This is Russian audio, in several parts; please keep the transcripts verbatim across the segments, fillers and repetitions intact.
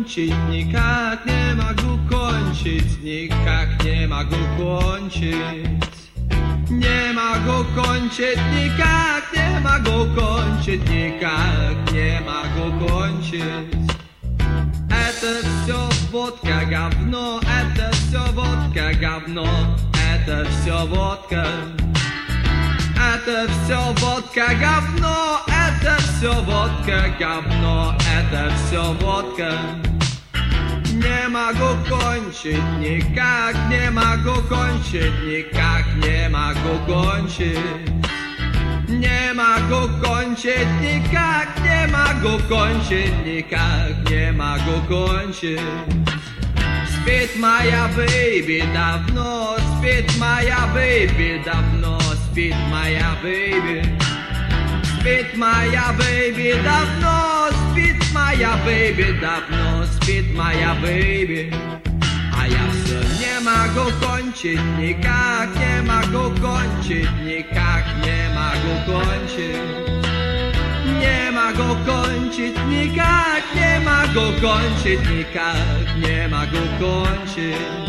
kończyć, nikak nie mogę kończyć, nikak nie mogę kończyć. Nie mogę kończyć, nikak nie mogę kończyć, nikak nie mogę kończyć. Это все водка, говно, это все водка, говно, это все водка. Это все водка, говно, это все водка, говно, это все водка. Не могу кончить, никак не могу кончить, никак не могу кончить. Не могу кончить, никак не могу кончить, никак не могу кончить. Спит моя бэйби давно, спит моя бэйби давно, спит моя бэйби. Спит моя бэйби давно, спит моя бэйби давно, спит моя бэйби. А я все не могу кончить, никак не могу кончить, никак не могу кончить. Не могу кончить, никак не могу кончить, никак не могу кончить.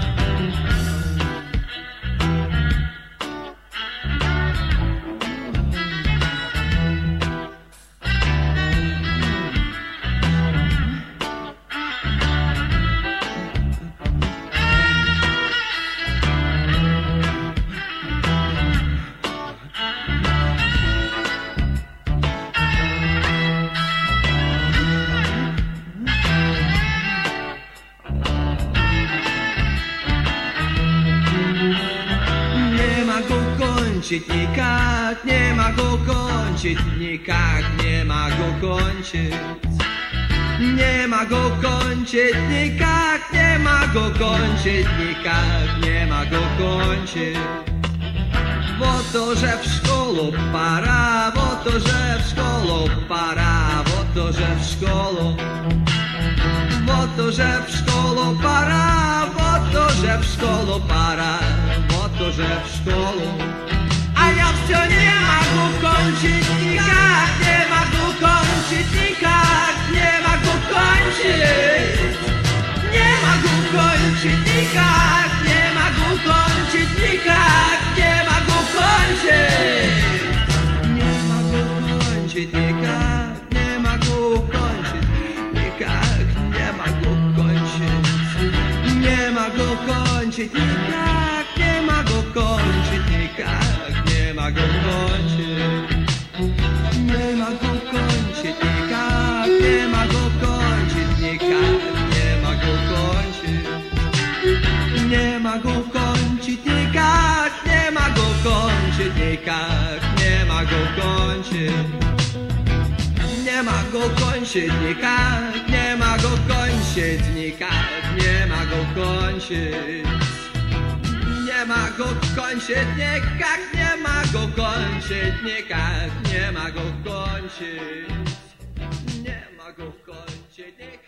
Никак не могу кончить, никак не могу кончить. Не могу кончить, никак не могу кончить, никак не могу кончить. Вот уже в школу пора, вот уже в школу пора, вот уже в школу. Вот уже в школу пора, вот уже в школу пора, вот уже в школу. А я все не могу кончить, никак не могу кончить, никак не могу кончить. Не могу кончить, никак не могу кончить, никак не могу кончить. Не могу кончить, никак не могу кончить, никак не могу кончить. Не могу кончить, никак не могу кончить, никак не могу кончить. Не могу кончить, никак не могу кончить, никак не могу кончить. Не могу кончить, никак не могу кончить, никак не могу кончить. Не могу кончить, никак не могу кончить, никак не могу кончить. Не могу кончить, никак не могу кончить, никак не могу кончить. Не могу кончить, никак.